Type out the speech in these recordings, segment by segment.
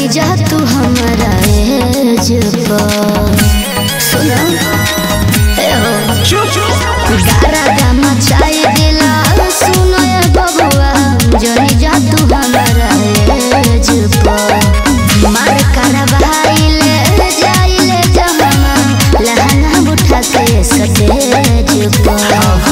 जनी जा तू हमारा एज पर सुना ए हो गारा गामा चाय दिला सुनो ये बबुआ जनी जा तू हमारा एज पर मार काना भाईले जाइले जहां लहना बुठा के सतेज पर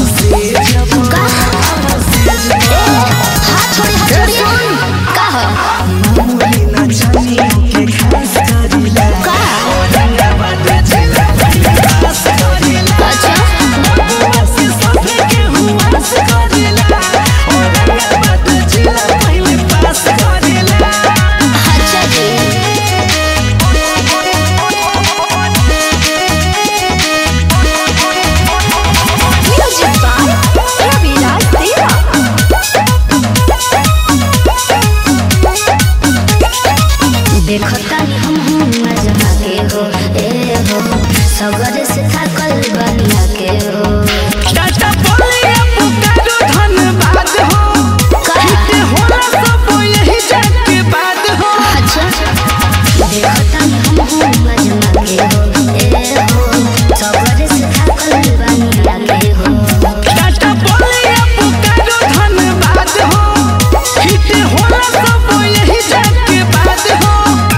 देखता हम मजा के हो ए हो सगर से थकल बनिया के हो टाटा बोले पुकारो धन्यवाद हो कहते होला सब यही जाके बाद हो अच्छा देखता हम मजा के हो ए हो सगर से थकल बनिया के हो टाटा बोले पुकारो धन्यवाद हो कहते होला सब यही जाके बाद हो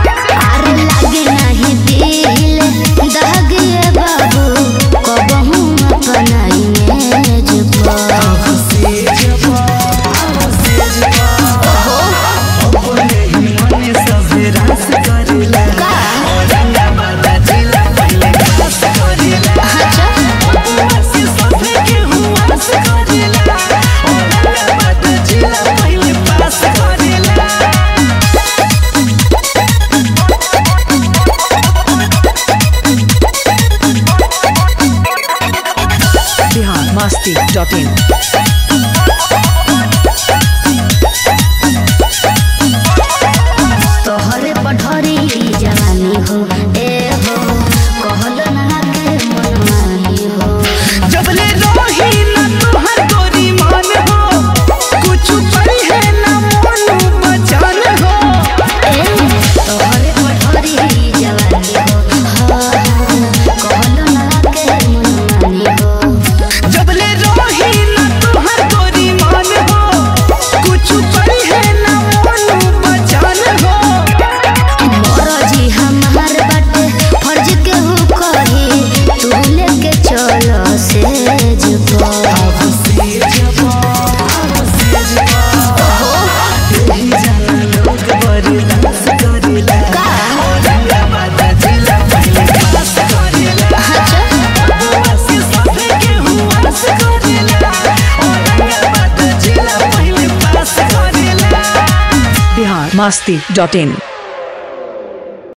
Masti.in तोहरे पढ़री जवानी हो ए हो कहल ना के मन मानी हो जबले रोही ना तुहर गोरी मान हो कुछ परी है ना मन बचान हो तोहरे पढ़री जवानी हो कहल ना के मन मानी हो जबले रोही ना तुहर गोरी मान हो कुछ परी है ना मन बचान हो जी हमार बाटे फर्ज के हो कही तू लेके चलो सेज Masti.in